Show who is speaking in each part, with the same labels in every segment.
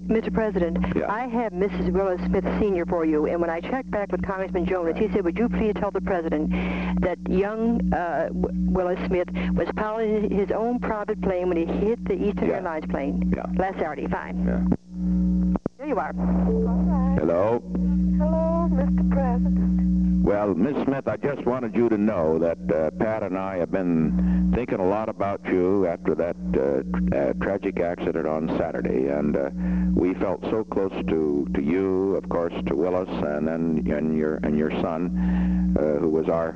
Speaker 1: Mr. President,
Speaker 2: Yeah.
Speaker 1: I have Mrs. Willis Smith Sr. for you, and when I checked back with Congressman Jonas, he said, would you please tell the President that young Willis Smith was piloting his own private plane when he hit the Eastern Airlines plane last Saturday. Fine.
Speaker 2: Yeah.
Speaker 1: There you are.
Speaker 2: Hello?
Speaker 3: Hello, Mr. President.
Speaker 2: Well, Miss Smith, I just wanted you to know that Pat and I have been thinking a lot about you after that tragic accident on Saturday, and we felt so close to you, of course, to Willis, and your son, who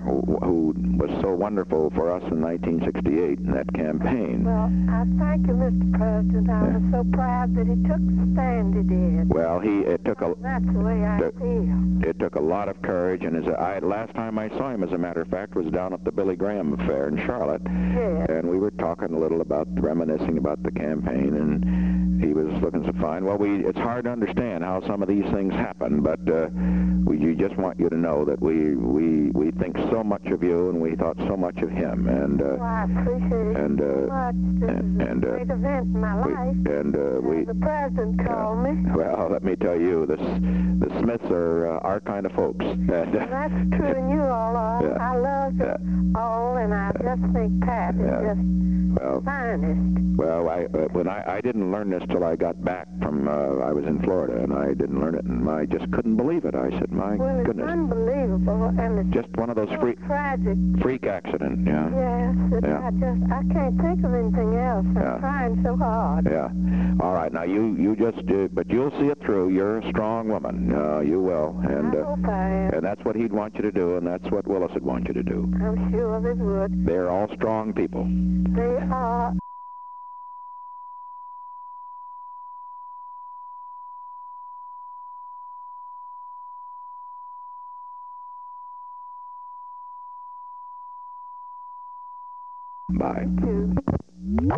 Speaker 2: was so wonderful for us in 1968 in that campaign.
Speaker 3: Well, I thank you, Mr. President. I was so proud that he took the stand he did.
Speaker 2: Well,
Speaker 3: That's the way I feel.
Speaker 2: It took a lot of courage, and last time I saw him, as a matter of fact, was down at the Billy Graham affair in Charlotte.
Speaker 3: Yes.
Speaker 2: And we were talking a little about, reminiscing about the campaign, and he was looking so fine. Well, it's hard to understand how some of these things happen, but we just want you to know that we think so much of you, and we thought so much of him. And
Speaker 3: well, I appreciate it so much. This is a great event in my life.
Speaker 2: The
Speaker 3: President called me.
Speaker 2: Well, let me tell you, the Smiths are our kind of folks.
Speaker 3: That's true, and you all are.
Speaker 2: Yeah.
Speaker 3: I love you all, and I just think Pat is just the finest.
Speaker 2: Well, I didn't learn this till I got back from, I was in Florida, and I didn't learn it, and I just couldn't believe it. I said, my goodness.
Speaker 3: It's unbelievable, and it's
Speaker 2: just one of those
Speaker 3: tragic
Speaker 2: freak accident,
Speaker 3: Yes, I can't think of anything else. I'm trying so hard.
Speaker 2: Yeah. All right, now you just, but you'll see it through. You're a strong woman. You will. And,
Speaker 3: I hope I am.
Speaker 2: And that's what he'd want you to do, and that's what Willis would want you to do.
Speaker 3: I'm sure they would.
Speaker 2: They're all strong people.
Speaker 3: They are.
Speaker 2: Bye.
Speaker 3: Thank you.